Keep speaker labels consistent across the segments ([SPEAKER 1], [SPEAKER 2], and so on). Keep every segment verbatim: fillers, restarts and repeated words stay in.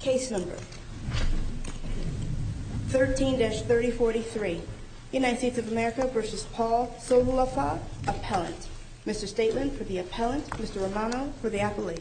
[SPEAKER 1] Case number thirteen dash thirty forty-three, United States of America versus Paul Solulafa, appellant. Mister Stateland for the appellant, Mister Romano for the appellate.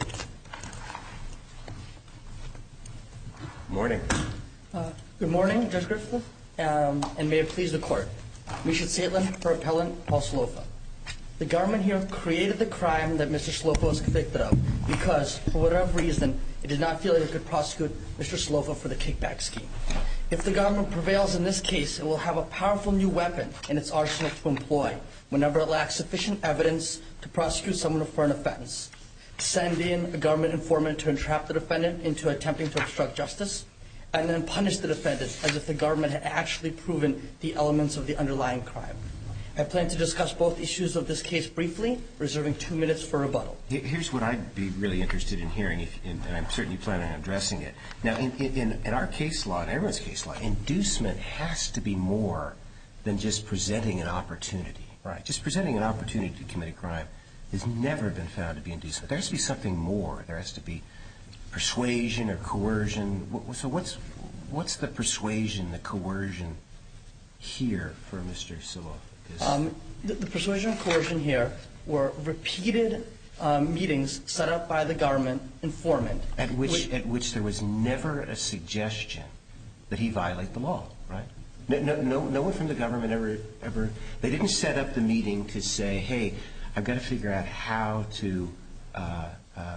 [SPEAKER 2] Morning.
[SPEAKER 3] Uh, good morning, Judge Griffith, um, and may it please the court. Misha Stateland for appellant Paul Solulafa. The government here created the crime that Mister Solulafa was convicted of because, for whatever reason, it did not feel like it could prosecute Mister Solulafa for the kickback scheme. If the government prevails in this case, it will have a powerful new weapon in its arsenal to employ whenever it lacks sufficient evidence to prosecute someone for an offense. Send in a government informant to entrap the defendant into attempting to obstruct justice, and then punish the defendant as if the government had actually proven the elements of the underlying crime. I plan to discuss both issues of this case briefly, reserving two minutes for rebuttal.
[SPEAKER 2] Here's what I'd be really interested in hearing, if, and I'm certainly planning on addressing it. Now, in, in, in our case law, in everyone's case law, inducement has to be more than just presenting an opportunity, right? Just presenting an opportunity to commit a crime has never been found to be inducement. There has to be something more. There has to be persuasion or coercion. So what's what's the persuasion, the coercion here for Mister Solulafa?
[SPEAKER 3] Um, the, the persuasion and coercion here were repeated um, meetings set up by the government informant.
[SPEAKER 2] At which, which at which there was never a suggestion that he violate the law, right? No, no, no, no one from the government ever, ever. They didn't set up the meeting to say, "Hey, I've got to figure out how to, uh, uh, uh,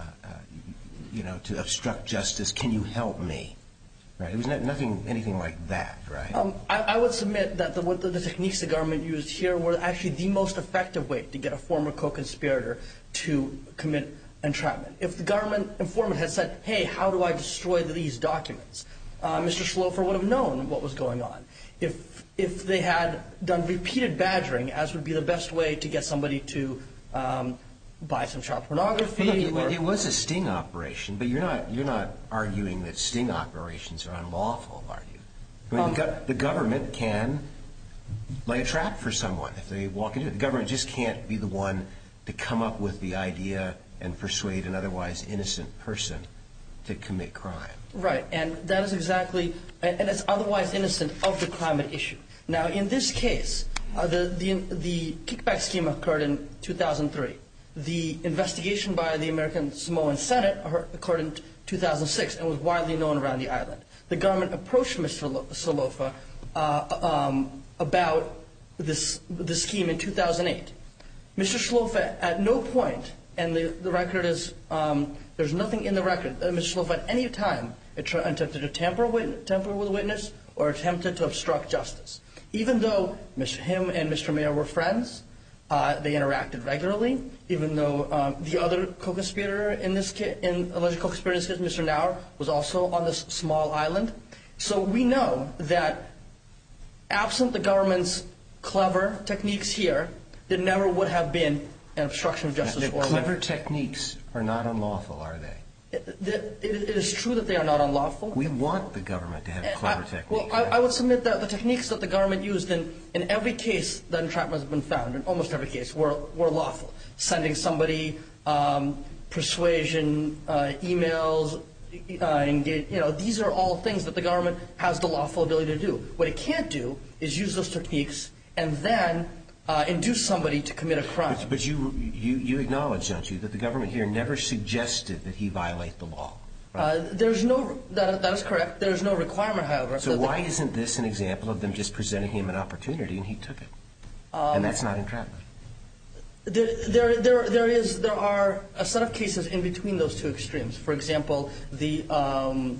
[SPEAKER 2] you know, to obstruct justice. Can you help me?" Right. It was not, nothing, anything like that, right?
[SPEAKER 3] Um, I, I would submit that the, what the, the techniques the government used here were actually the most effective way to get a former co-conspirator to commit entrapment. If the government informant had said, "Hey, how do I destroy these documents?" Uh, Mister Solulafa would have known what was going on. If if they had done repeated badgering, as would be the best way to get somebody to um, buy some child pornography.
[SPEAKER 2] Well, look, it, it was a sting operation, but you're not you're not arguing that sting operations are unlawful, are you? I mean, um, the, go- the government can lay a trap for someone if they walk into it. The government just can't be the one to come up with the idea and persuade an otherwise innocent person to commit crime.
[SPEAKER 3] Right, and that is exactly, and, and it's otherwise innocent of the crime at issue. Now, in this case, uh, the, the the kickback scheme occurred in two thousand three. The investigation by the American Samoan Senate occurred in two thousand six and was widely known around the island. The government approached Mister Solulafa uh, um, about this this scheme in two thousand eight. Mister Solulafa at no point, and the, the record is, um, there's nothing in the record, that Mister Solulafa at any time attempted to tamper, wit- tamper with a witness or attempted to obstruct justice. Even though Mister him and Mister Mayer were friends, Uh, they interacted regularly, even though um, the other co-conspirator in this case, in alleged co-conspirator in this case, Mister Nauer, was also on this small island. So we know that absent the government's clever techniques here, there never would have been an obstruction of justice.
[SPEAKER 2] The
[SPEAKER 3] or
[SPEAKER 2] clever techniques are not unlawful, are they?
[SPEAKER 3] It, it, it is true that they are not unlawful.
[SPEAKER 2] We want the government to have clever
[SPEAKER 3] I,
[SPEAKER 2] techniques.
[SPEAKER 3] Well, I, I would submit that the techniques that the government used in, in every case that entrapment has been found, in almost every case, were, were lawful. Sending somebody, um, persuasion, uh, emails, uh, engage, you know, these are all things that the government has the lawful ability to do. What it can't do is use those techniques and then Uh, induce somebody to commit a crime.
[SPEAKER 2] But, but you, you you acknowledge, don't you, that the government here never suggested that he violate the law? Right?
[SPEAKER 3] Uh, there's no that that is correct. There's no requirement, however.
[SPEAKER 2] So why the, isn't this an example of them just presenting him an opportunity and he took it? Um, and that's not entrapment.
[SPEAKER 3] There, there, there, there is there are a set of cases in between those two extremes. For example, the Um,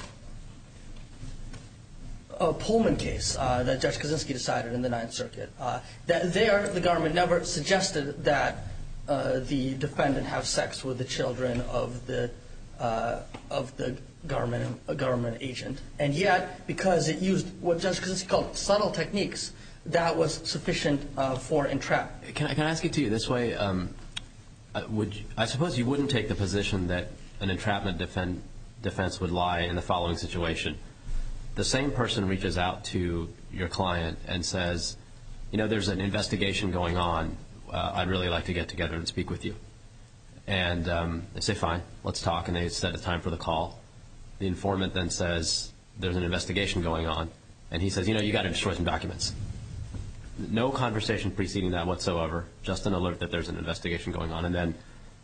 [SPEAKER 3] A Pullman case uh, that Judge Kaczynski decided in the Ninth Circuit. Uh, that there, the government never suggested that uh, the defendant have sex with the children of the uh, of the government uh, government agent, and yet because it used what Judge Kaczynski called subtle techniques, that was sufficient uh, for entrapment.
[SPEAKER 4] Can I, can I ask it to you this way? Um, would you, I suppose you wouldn't take the position that an entrapment defend, defense would lie in the following situation. The same person reaches out to your client and says, you know, there's an investigation going on. Uh, I'd really like to get together and speak with you. And um, they say, fine, let's talk. And they set a time for the call. The informant then says there's an investigation going on, and he says, you know, you got to destroy some documents. No conversation preceding that whatsoever, just an alert that there's an investigation going on, and then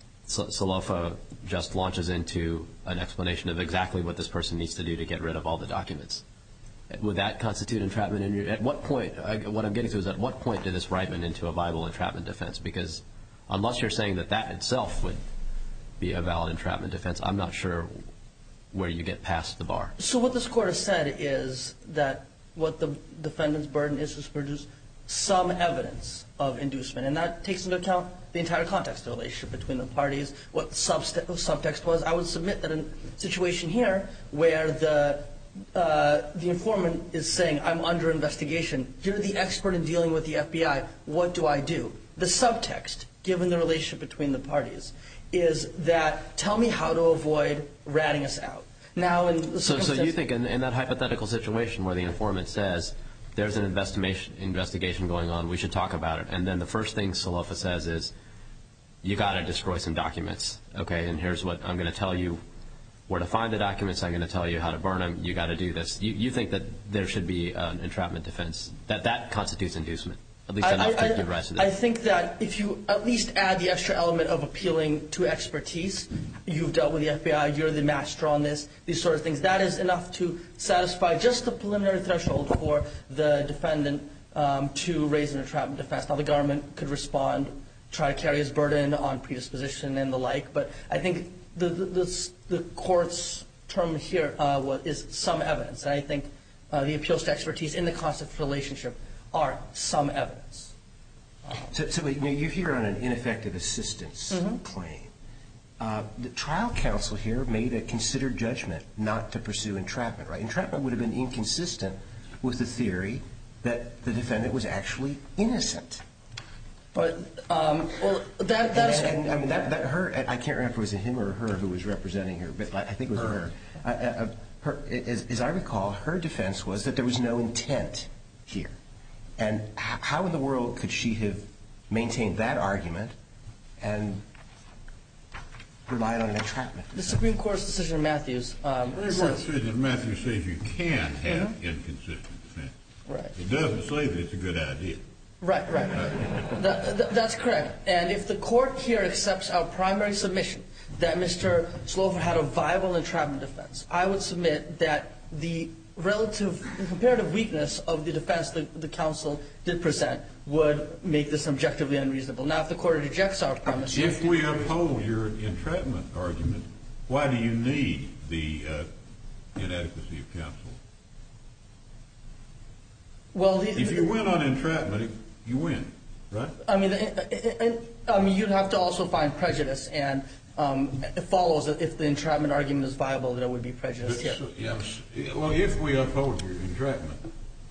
[SPEAKER 4] Salofa just launches into an explanation of exactly what this person needs to do to get rid of all the documents. Would that constitute entrapment? In your, at what point, I, what I'm getting to is at what point did this ripen into a viable entrapment defense? Because unless you're saying that that itself would be a valid entrapment defense, I'm not sure where you get past the bar.
[SPEAKER 3] So what this court has said is that what the defendant's burden is to produce some evidence of inducement, and that takes into account the entire context of the relationship between the parties, what the subtext was. I would submit that in a situation here where the uh, the informant is saying, I'm under investigation, you're the expert in dealing with the F B I, what do I do? The subtext, given the relationship between the parties, is that tell me how to avoid ratting us out. Now, in the
[SPEAKER 4] so, so you think in, in that hypothetical situation where the informant says, there's an investigation investigation going on, we should talk about it. And then the first thing Salofa says is, you got to destroy some documents, okay? And here's what I'm going to tell you where to find the documents. I'm going to tell you how to burn them. You got to do this. You, you think that there should be an entrapment defense, that that constitutes inducement, at least enough
[SPEAKER 3] I, I,
[SPEAKER 4] to give rise to that?
[SPEAKER 3] I think that if you at least add the extra element of appealing to expertise, you've dealt with the F B I, you're the master on this, these sort of things, that is enough to satisfy just the preliminary threshold for the defendant um, to raise an entrapment defense. Now, the government could respond, try to carry his burden on predisposition and the like, but I think the the, the, the court's term here uh, is some evidence. And I think uh, the appeals to expertise in the concept relationship are some evidence.
[SPEAKER 2] So, so you know, you're here on an ineffective assistance mm-hmm. claim. Uh, the trial counsel here made a considered judgment not to pursue entrapment, right? Entrapment would have been inconsistent with the theory that the defendant was actually innocent.
[SPEAKER 3] But um, well, that that's
[SPEAKER 2] and, and, I mean that, that her. I can't remember if it was him or her who was representing her, but I think it was her. her. Uh, uh, her as, as I recall, her defense was that there was no intent here. And how in the world could she have maintained that argument and relied on an entrapment?
[SPEAKER 3] The Supreme Court's decision in Matthews. Um,
[SPEAKER 5] the Supreme Court's decision in Matthews says you can have mm-hmm. inconsistent defense.
[SPEAKER 3] Right.
[SPEAKER 5] It doesn't say that it's a good idea.
[SPEAKER 3] Right, right. that, that, that's correct. And if the court here accepts our primary submission that Mister Salofa had a viable entrapment defense, I would submit that the relative comparative weakness of the defense that the counsel did present would make this objectively unreasonable. Now, if the court rejects our premise,
[SPEAKER 5] if we uphold your entrapment argument, why do you need the uh, inadequacy of counsel?
[SPEAKER 3] Well, the,
[SPEAKER 5] if you win on entrapment, you win, right?
[SPEAKER 3] I mean, I mean, you'd have to also find prejudice, and um, it follows that if the entrapment argument is viable, that it would be prejudice here.
[SPEAKER 5] So, yes. Well, if we uphold your entrapment,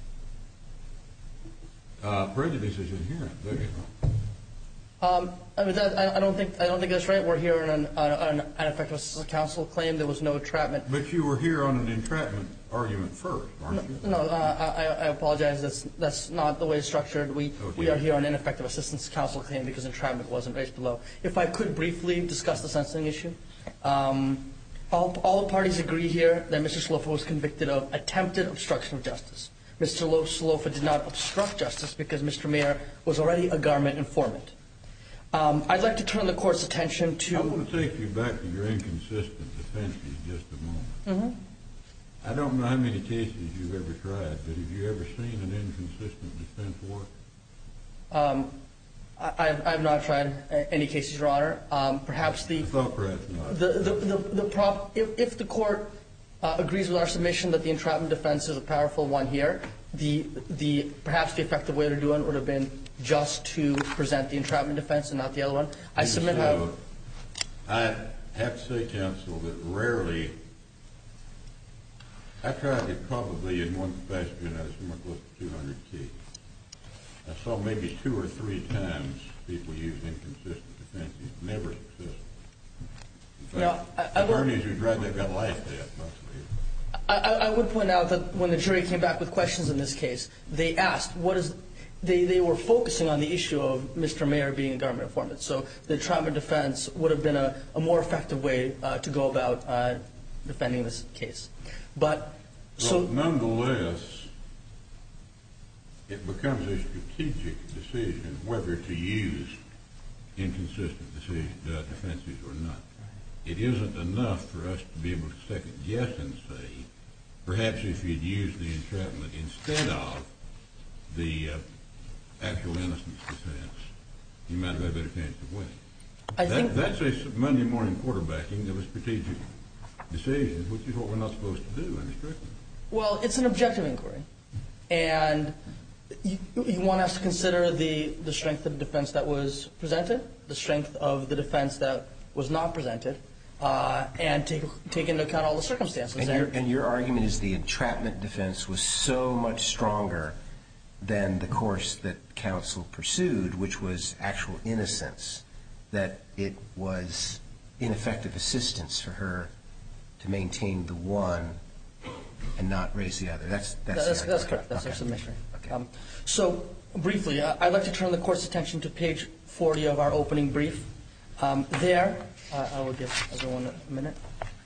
[SPEAKER 5] uh, prejudice is inherent. There you go.
[SPEAKER 3] Um, I mean, that, I, I don't think I don't think that's right. We're here on an, on an ineffective counsel claim. There was no entrapment.
[SPEAKER 5] But you were here on an entrapment argument first, aren't you?
[SPEAKER 3] No, no uh, I, I apologize. That's that's not the way it's structured. We okay. we are here on ineffective assistance counsel claim because entrapment wasn't raised below. If I could briefly discuss the sentencing issue, um, all all the parties agree here that Mister Salofa was convicted of attempted obstruction of justice. Mister Salofa did not obstruct justice because Mister Mayer was already a government informant. Um, I'd like to turn the court's attention to.
[SPEAKER 5] I want to take you back to your inconsistent defenses just a moment.
[SPEAKER 3] Mm-hmm.
[SPEAKER 5] I don't know how many cases you've ever tried, but have you ever seen an inconsistent defense work?
[SPEAKER 3] Um, I, I have not tried any cases, Your Honor. Um, perhaps the.
[SPEAKER 5] I thought perhaps not.
[SPEAKER 3] The the the, the prop. If, if the court uh, agrees with our submission that the entrapment defense is a powerful one here, the the perhaps the effective way to do it would have been just to present the entrapment defense and not the other one. I
[SPEAKER 5] and
[SPEAKER 3] submit
[SPEAKER 5] so,
[SPEAKER 3] how.
[SPEAKER 5] I have to say, counsel, that rarely. I tried it probably in one capacity and I was somewhere close to two hundred cases. I saw maybe two or three times people use inconsistent defenses, never successful. In fact,
[SPEAKER 3] no, I, I
[SPEAKER 5] attorneys who tried that got laughed at, mostly.
[SPEAKER 3] I, I would point out that when the jury came back with questions in this case, they asked, what is, they, they were focusing on the issue of Mister Mayer being a government informant. So the entrapment defense would have been a, a more effective way uh, to go about uh, defending this case. But so
[SPEAKER 5] well, nonetheless, it becomes a strategic decision whether to use inconsistent decision, uh, defenses or not. It isn't enough for us to be able to second guess and say, perhaps if you'd used the entrapment instead of the uh, actual innocence defense, you might have had a better chance of winning.
[SPEAKER 3] I
[SPEAKER 5] that,
[SPEAKER 3] think
[SPEAKER 5] that's a Monday morning quarterbacking of a strategic decision, which is what we're not supposed to do under Strickland.
[SPEAKER 3] Well, it's an objective inquiry, and you, you want us to consider the, the strength of the defense that was presented, the strength of the defense that was not presented, uh, and take take into account all the circumstances.
[SPEAKER 2] And your, and your argument is the entrapment defense was so much stronger than the course that counsel pursued, which was actual innocence, that it was ineffective assistance for her to maintain the one and not raise the other. That's that's
[SPEAKER 3] that's,
[SPEAKER 2] the
[SPEAKER 3] that's correct. That's
[SPEAKER 2] okay.
[SPEAKER 3] our submission.
[SPEAKER 2] Okay.
[SPEAKER 3] Um, so briefly, uh, I'd like to turn the court's attention to page forty of our opening brief. Um, there, uh, I will give everyone a minute.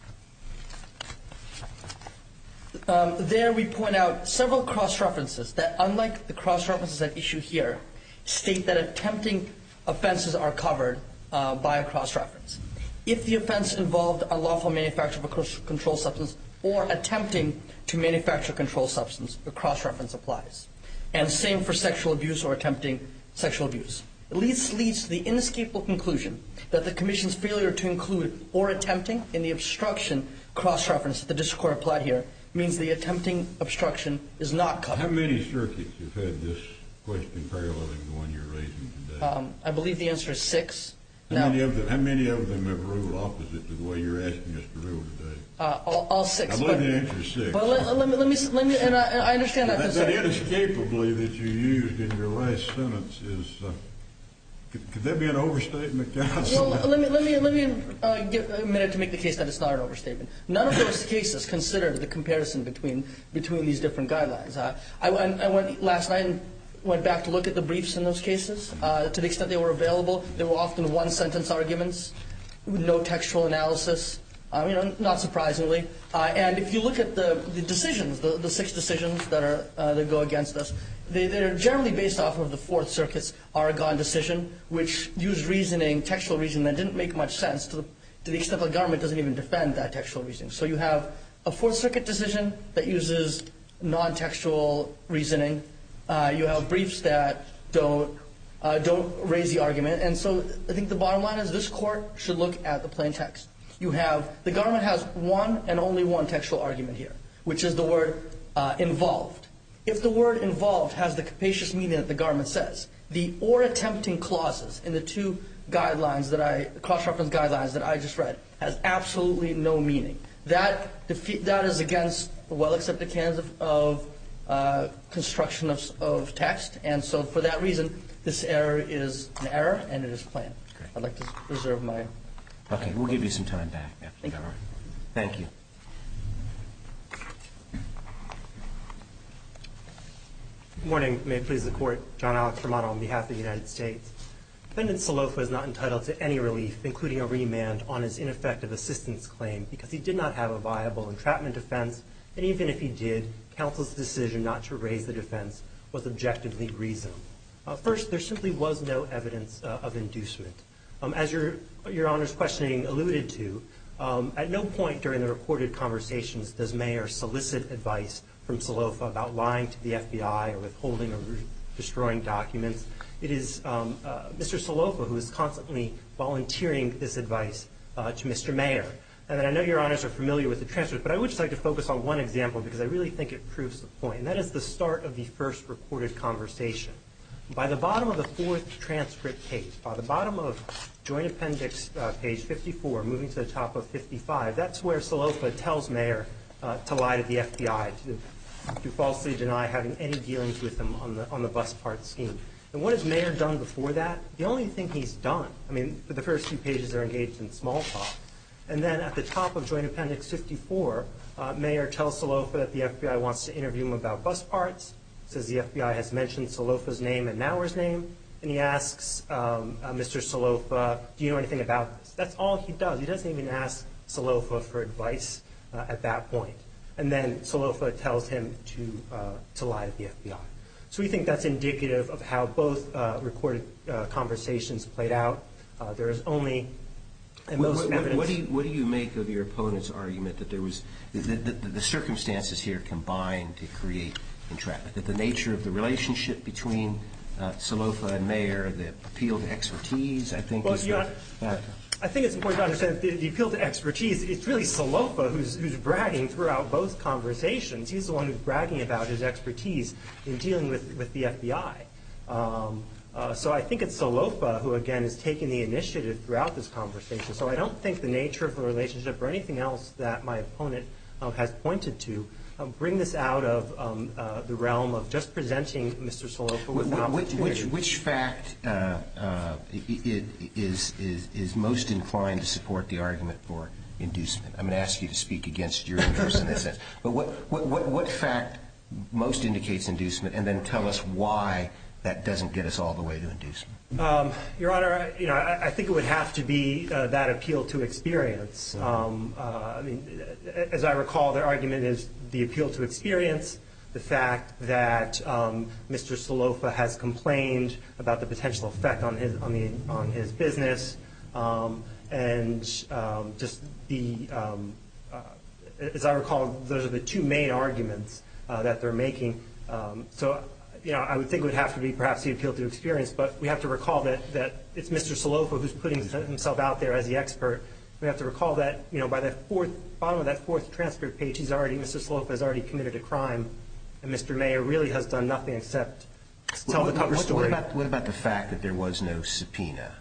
[SPEAKER 3] Um, there we point out several cross-references that, unlike the cross-references at issue here, state that attempting offenses are covered uh, by a cross-reference. If the offense involved unlawful manufacture of a controlled substance or attempting to manufacture a controlled substance, the cross-reference applies. And same for sexual abuse or attempting sexual abuse. It leads, leads to the inescapable conclusion that the Commission's failure to include or attempting in the obstruction cross-reference that the district court applied here means the attempting obstruction is not covered.
[SPEAKER 5] How many circuits have had this question paralleling the one you're raising today?
[SPEAKER 3] Um, I believe the answer is six.
[SPEAKER 5] How
[SPEAKER 3] Now,
[SPEAKER 5] many of them? How many of them have ruled opposite to the way you're asking us to rule today?
[SPEAKER 3] uh, all, all six.
[SPEAKER 5] I believe
[SPEAKER 3] but,
[SPEAKER 5] the answer is six.
[SPEAKER 3] But let, let me, let me, let me, and I, I understand that.
[SPEAKER 5] that,
[SPEAKER 3] concern.
[SPEAKER 5] that inescapably that you used in your last sentence is. Uh, could, could that be an overstatement, counsel?
[SPEAKER 3] Well, let me let me let me uh, give a minute to make the case that it's not an overstatement. None of those cases considered the comparison between between these different guidelines. Uh, I, I went last night and went back to look at the briefs in those cases. Uh, to the extent they were available, they were often one-sentence arguments with no textual analysis. Uh, you know, not surprisingly. Uh, and if you look at the, the decisions, the, the six decisions that are uh, that go against us, they, they're generally based off of the Fourth Circuit's Aragon decision, which used reasoning, textual reasoning that didn't make much sense to the, to the extent that the government doesn't even defend that textual reasoning. So you have a Fourth Circuit decision that uses non-textual reasoning. Uh, you have briefs that don't uh, don't raise the argument. And so I think the bottom line is this court should look at the plain text. You have, the government has one and only one textual argument here, which is the word uh, involved. If the word involved has the capacious meaning that the government says, the or attempting clauses in the two guidelines that I, cross-reference guidelines that I just read, has absolutely no meaning. That defeat, that is against the well-accepted canons of, of uh, construction of, of text, and so for that reason, this error is an error and it is plain.
[SPEAKER 2] Great.
[SPEAKER 3] I'd like to reserve my.
[SPEAKER 2] Okay, we'll give you some time back after
[SPEAKER 3] Thank
[SPEAKER 2] the
[SPEAKER 3] you.
[SPEAKER 2] Thank you.
[SPEAKER 6] Good morning. May it please the Court. John Alex Romano on behalf of the United States. Defendant Salofa is not entitled to any relief, including a remand on his ineffective assistance claim, because he did not have a viable entrapment defense, and even if he did, counsel's decision not to raise the defense was objectively reasonable. Uh, first, there simply was no evidence uh, of inducement. Um, as your, your Honor's questioning alluded to, um, at no point during the recorded conversations does Mayer solicit advice from Salofa about lying to the F B I or withholding or destroying documents. It is um, uh, Mister Salofa who is constantly volunteering this advice uh, to Mister Mayer. And I know your Honors are familiar with the transcript, but I would just like to focus on one example because I really think it proves the point, and that is the start of the first recorded conversation. By the bottom of the fourth transcript page, by the bottom of Joint Appendix uh, page fifty-four, moving to the top of fifty-five, that's where Salofa tells Mayer uh, to lie to the F B I, to, to falsely deny having any dealings with him on the on the bus part scheme. And what has Mayer done before that? The only thing he's done, I mean, for the first few pages are engaged in small talk. And then at the top of Joint Appendix fifty-four, uh, Mayer tells Salofa that the F B I wants to interview him about bus parts, says the F B I has mentioned Salofa's name and Nauer's name, and he asks um, uh, Mister Salofa, do you know anything about this? That's all he does. He doesn't even ask Salofa for advice uh, at that point. And then Salofa tells him to uh, to lie to the F B I. So we think that's indicative of how both uh, recorded uh, conversations played out. Uh, there is only and
[SPEAKER 2] what,
[SPEAKER 6] most
[SPEAKER 2] what,
[SPEAKER 6] evidence.
[SPEAKER 2] What do you what do you make of your opponent's argument that there was the, the, the, the circumstances here combined to create entrapment? That the nature of the relationship between uh, Salofa and Mayer, the appeal to expertise, I think,
[SPEAKER 6] well,
[SPEAKER 2] is
[SPEAKER 6] you
[SPEAKER 2] the
[SPEAKER 6] know,
[SPEAKER 2] factor.
[SPEAKER 6] I think it's important to understand that the, the appeal to expertise, it's really Salofa who's, who's bragging throughout both conversations. He's the one who's bragging about his expertise in dealing with, with the F B I. Um, uh, so I think it's Salofa who, again, is taking the initiative throughout this conversation. So I don't think the nature of the relationship or anything else that my opponent uh, has pointed to um, bring this out of um, uh, the realm of just presenting Mister Salofa with an
[SPEAKER 2] Which,
[SPEAKER 6] opportunity.
[SPEAKER 2] which, which fact uh, uh, is, is, is most inclined to support the argument for inducement? I'm going to ask you to speak against your interest in that sense. But what, what, what, what fact most indicates inducement, and then tell us why that doesn't get us all the way to inducement?
[SPEAKER 6] Um, Your Honor, you know, I, I think it would have to be uh, that appeal to experience. Um, uh, I mean, as I recall, their argument is the appeal to experience, the fact that um, Mister Salofa has complained about the potential effect on his on the on his business, um, and um, just the um, uh, as I recall, those are the two main arguments uh, that they're making. Um, so. You know, I would think it would have to be perhaps the appeal to experience, but we have to recall that, that it's Mister Salofa who's putting himself out there as the expert. We have to recall that, you know, by the fourth, bottom of that fourth transcript page, he's already, Mister Salofa has already committed a crime, and Mister Mayer really has done nothing except tell
[SPEAKER 2] what,
[SPEAKER 6] the cover
[SPEAKER 2] what,
[SPEAKER 6] story.
[SPEAKER 2] What about, what about the fact that there was no subpoena?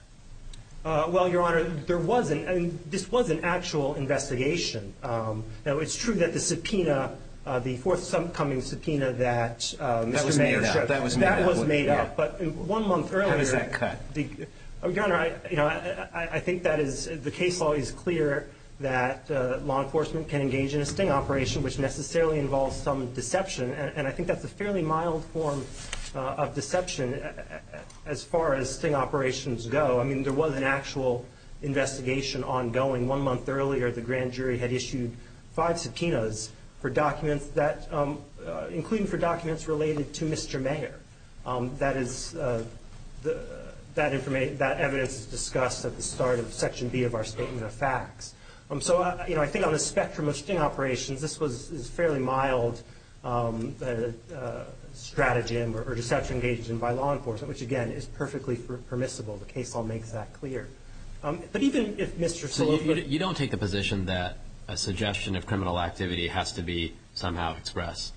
[SPEAKER 6] Uh, well, Your Honor, there wasn't. I mean, this was an actual investigation. Um, now, it's true that the subpoena, uh, the forthcoming subpoena that uh, Mister
[SPEAKER 2] That was
[SPEAKER 6] Mayer
[SPEAKER 2] made up.
[SPEAKER 6] showed,
[SPEAKER 2] That was made
[SPEAKER 6] that
[SPEAKER 2] up.
[SPEAKER 6] was made
[SPEAKER 2] Yeah.
[SPEAKER 6] up. But one month earlier,
[SPEAKER 2] How does that cut?
[SPEAKER 6] The, uh, Your Honor, I, you know, I, I, I think that is the case law is clear that uh, law enforcement can engage in a sting operation, which necessarily involves some deception, and, and I think that's a fairly mild form uh, of deception as far as sting operations go. I mean, there was an actual investigation ongoing. One month earlier, the grand jury had issued five subpoenas for documents that, um, uh, including for documents related to Mister Mayer. Um, that is, uh, the, that information, that evidence is discussed at the start of Section B of our Statement of Facts. Um, so, uh, you know, I think on the spectrum of sting operations, this was is fairly mild um, uh, uh, stratagem or, or deception engaged in by law enforcement, which again is perfectly per- permissible. The case law makes that clear. Um, but even if Mister
[SPEAKER 4] So
[SPEAKER 6] Salofa,
[SPEAKER 4] you, you, you don't take the position that a suggestion of criminal activity has to be somehow expressed,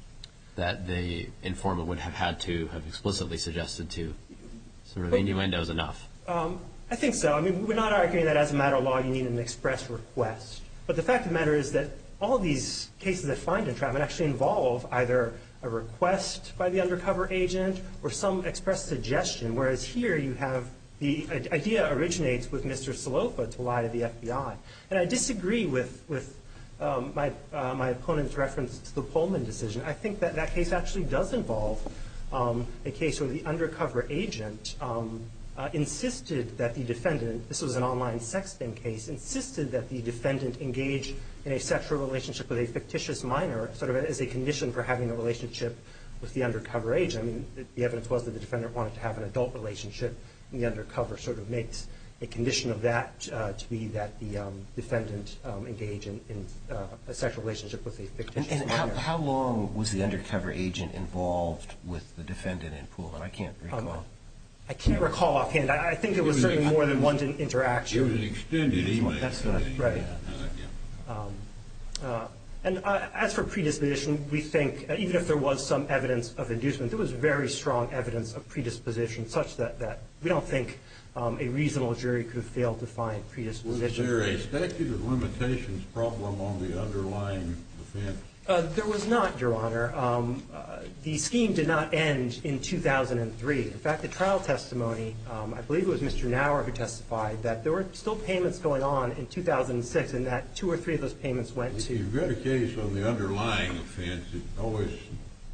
[SPEAKER 4] that the informant would have had to have explicitly suggested to sort of innuendo is enough.
[SPEAKER 6] Um, I think so. I mean, we're not arguing that as a matter of law you need an express request. But the fact of the matter is that all these cases that find entrapment actually involve either a request by the undercover agent or some express suggestion, whereas here you have the idea originates with Mister Salofa to lie to the F B I. And I disagree with, with um, my, uh, my opponent's reference to the Pullman decision. I think that that case actually does involve um, a case where the undercover agent um, uh, insisted that the defendant, this was an online sexting case, insisted that the defendant engage in a sexual relationship with a fictitious minor, sort of as a condition for having a relationship with the undercover agent. I mean, the evidence was that the defendant wanted to have an adult relationship, and the undercover sort of makes a condition of that uh, to be that the um, defendant um, engage in, in uh, a sexual relationship with a fictitious
[SPEAKER 2] And, and
[SPEAKER 6] minor.
[SPEAKER 2] how, how long was the undercover agent involved with the defendant in Pullman? I can't recall.
[SPEAKER 6] Um, I can't recall offhand. I, I think it was certainly more than one
[SPEAKER 5] It was
[SPEAKER 6] interaction.
[SPEAKER 5] an extended email.
[SPEAKER 2] That's what I-
[SPEAKER 6] Right.
[SPEAKER 5] Uh, yeah.
[SPEAKER 6] Um, uh, and uh, as for predisposition, we think uh, even if there was some evidence of inducement, there was very strong evidence of predisposition, such that, that we don't think um, a reasonable jury could have failed to find
[SPEAKER 5] Was
[SPEAKER 6] predisposition.
[SPEAKER 5] there a statute of limitations problem on the underlying offense?
[SPEAKER 6] Uh, there was not, Your Honor. Um, uh, the scheme did not end in two thousand three. In fact, the trial testimony, um, I believe it was Mister Nauer who testified that there were still payments going on in two thousand six, and that two or three of those payments went
[SPEAKER 5] If
[SPEAKER 6] to.
[SPEAKER 5] you've got a case on the underlying offense, it always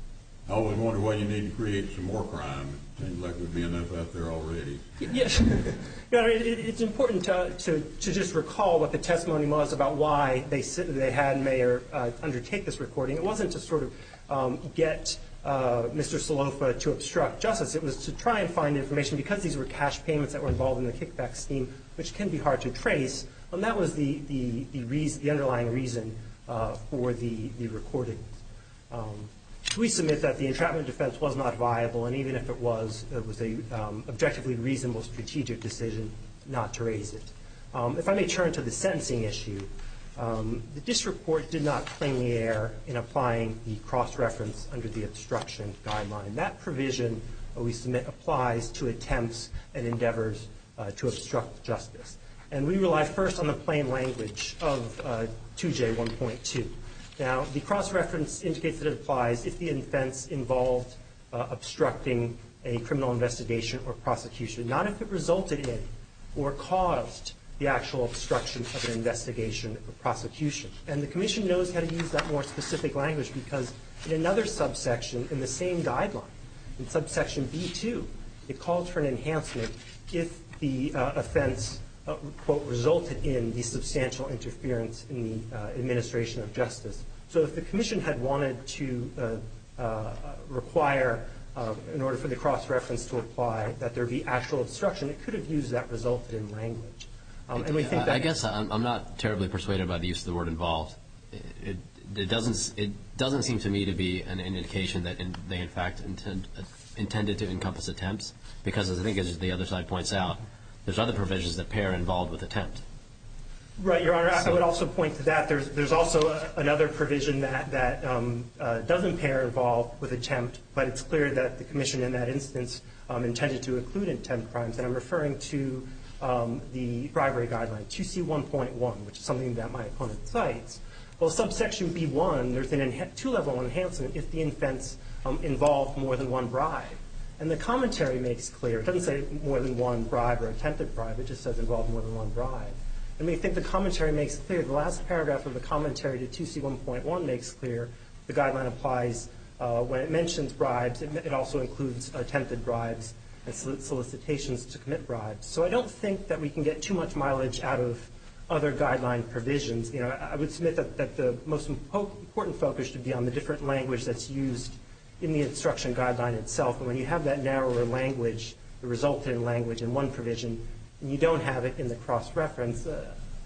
[SPEAKER 5] I always wonder why you need to create some more crime. It seems like there'd be enough out there already.
[SPEAKER 6] Yes. you know, it, it's important to, to, to just recall what the testimony was about why they, they had Mayer uh, undertake this recording. It wasn't to sort of um, get uh, Mister Salofa to obstruct justice. It was to try and find information, because these were cash payments that were involved in the kickback scheme, which can be hard to trace. And that was the, the, the, reason, the underlying reason uh, for the, the recordings. Um, We submit that the entrapment defense was not viable, and even if it was, it was a um, objectively reasonable strategic decision not to raise it. Um, if I may turn to the sentencing issue, um, the district court did not plainly err in applying the cross-reference under the obstruction guideline. That provision, uh, we submit, applies to attempts and endeavors uh, to obstruct justice. And we rely first on the plain language of uh, two J one point two. Now, the cross-reference indicates that it applies if the offense involved uh, obstructing a criminal investigation or prosecution, not if it resulted in or caused the actual obstruction of an investigation or prosecution. And the Commission knows how to use that more specific language, because in another subsection in the same guideline, in subsection B two, it calls for an enhancement if the uh, offense Uh, quote, resulted in the substantial interference in the uh, administration of justice. So if the Commission had wanted to uh, uh, require, uh, in order for the cross-reference to apply, that there be actual obstruction, it could have used that resulted in language. Um, and we think that
[SPEAKER 4] I guess I'm, I'm not terribly persuaded by the use of the word involved. It, it, it doesn't it doesn't seem to me to be an indication that in, they in fact intend, uh, intended to encompass attempts, because as I think as the other side points out, there's other provisions that pair involved with attempt.
[SPEAKER 6] Right, Your Honor.
[SPEAKER 4] So,
[SPEAKER 6] I would also point to that. There's there's also a, another provision that that um, uh, doesn't pair involved with attempt, but it's clear that the Commission in that instance um, intended to include attempt crimes. And I'm referring to um, the bribery guideline, two C one point one, which is something that my opponent cites. Well, subsection B one, there's an enha- two-level enhancement if the offense um, involved more than one bribe. And the commentary makes clear, it doesn't say more than one bribe or attempted bribe, it just says involved more than one bribe. And we think the commentary makes clear, the last paragraph of the commentary to two C one point one makes clear the guideline applies uh, when it mentions bribes, it, it also includes attempted bribes and solicitations to commit bribes. So I don't think that we can get too much mileage out of other guideline provisions. You know, I would submit that, that the most important focus should be on the different language that's used in the instruction guideline itself. And when you have that narrower language, the resultant language in one provision, and you don't have it in the cross-reference, uh,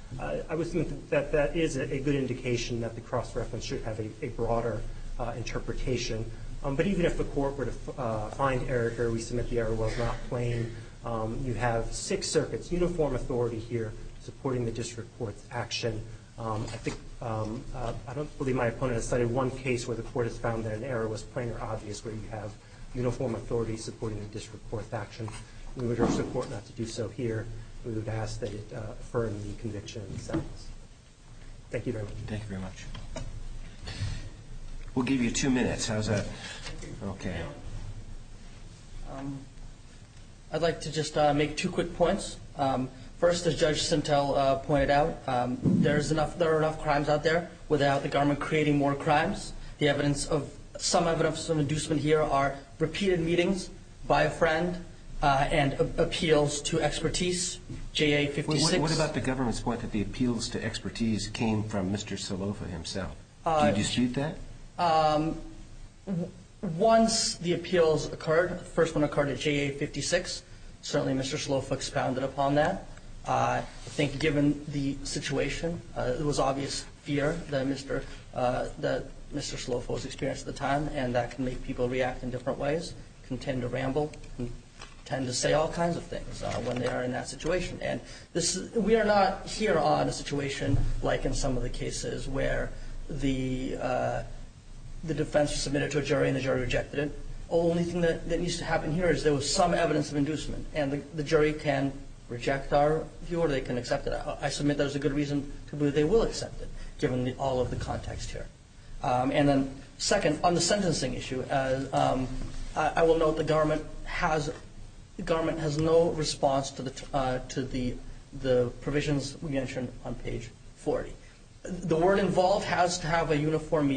[SPEAKER 6] I would think that that is a, a good indication that the cross-reference should have a, a broader uh, interpretation. Um, but even if the court were to uh, find error here, we submit the error was not plain. Um, you have six circuits, uniform authority here, supporting the district court's action. Um, I think um, uh, I don't believe my opponent has cited one case where the court has found that an error was plain or obvious, where you have uniform authority supporting the district court's action. We would urge the court not to do so here. We would ask that it uh, affirm the conviction and the sentence. Thank you very much.
[SPEAKER 2] Thank you very much. We'll give you two minutes. How's that? Okay.
[SPEAKER 3] Um, I'd like to just uh, make two quick points. Um, First, as Judge Sintel uh, pointed out, um, there's enough. There are enough crimes out there without the government creating more crimes. The evidence of some evidence of inducement here are repeated meetings by a friend uh, and a- appeals to expertise. J A fifty-six.
[SPEAKER 2] What, what about the government's point that the appeals to expertise came from Mister Salofa himself? Uh, Do you dispute that?
[SPEAKER 3] Um, w- once the appeals occurred, the first one occurred at J A fifty-six. Certainly, Mister Salofa expounded upon that. Uh, I think, given the situation, uh, it was obvious fear that Mister Uh, that Mister Salofa was experiencing at the time, and that can make people react in different ways, can tend to ramble, can tend to say all kinds of things uh, when they are in that situation. And this, is, we are not here on a situation like in some of the cases where the uh, the defense was submitted to a jury and the jury rejected it. The only thing that, that needs to happen here is there was some evidence of inducement, and the, the jury can reject our view or they can accept it. I, I submit there's a good reason to believe they will accept it, given the, all of the context here. Um, and then second, on the sentencing issue, uh, um, I, I will note the government has the government has no response to the uh, to the the provisions we mentioned on page forty. The word involved has to have a uniform meaning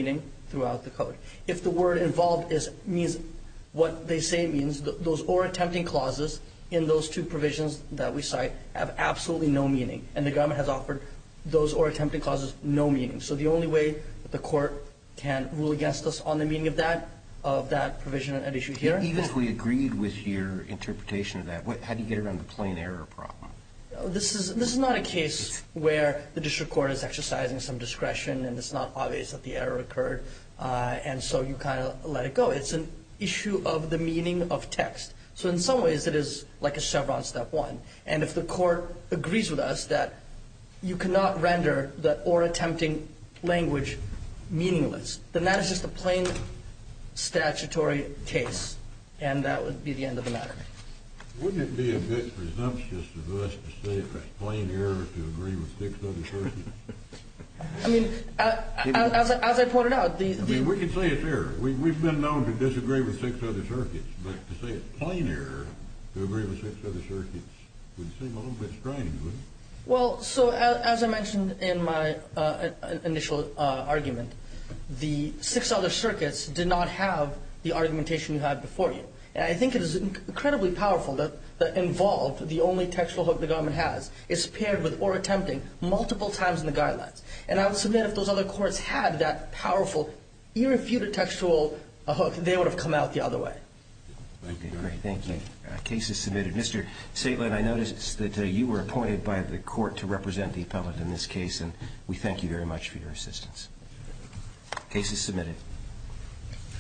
[SPEAKER 3] throughout the code. If the word involved is means what they say it means, th- those or attempting clauses in those two provisions that we cite have absolutely no meaning, and the government has offered those or attempting clauses no meaning. So the only way that the court can rule against us on the meaning of that of that provision at issue here.
[SPEAKER 2] Even if we agreed with your interpretation of that, what, how do you get around the plain error problem?
[SPEAKER 3] This is this is not a case where the district court is exercising some discretion and it's not obvious that the error occurred, uh, and so you kind of let it go. It's an issue of the meaning of text. So in some ways it is like a Chevron step one. And if the court agrees with us that you cannot render that or attempting language meaningless, then that is just a plain statutory case, and that would be the end of the matter.
[SPEAKER 5] Wouldn't it be a bit presumptuous of us to say it's plain error to agree with six other circuits?
[SPEAKER 3] I mean, uh, as, I, as I pointed out, the, the
[SPEAKER 5] I mean, we can say it's error. We, we've been known to disagree with six other circuits, but to say it's plain error to agree with six other circuits would seem a little bit strange, wouldn't it?
[SPEAKER 3] Well, so as, as I mentioned in my uh, initial uh, argument, the six other circuits did not have the argumentation you had before you. And I think it is incredibly powerful that, that involved, the only textual hook the government has, is paired with or attempting multiple times in the guidelines. And I would submit if those other courts had that powerful, irrefuted textual uh, hook, they would have come out the other way.
[SPEAKER 5] Thank you.
[SPEAKER 2] Okay, great, thank you. Uh, case is submitted. Mister Saitlin, I noticed that uh, you were appointed by the court to represent the appellant in this case, and we thank you very much for your assistance. Case is submitted.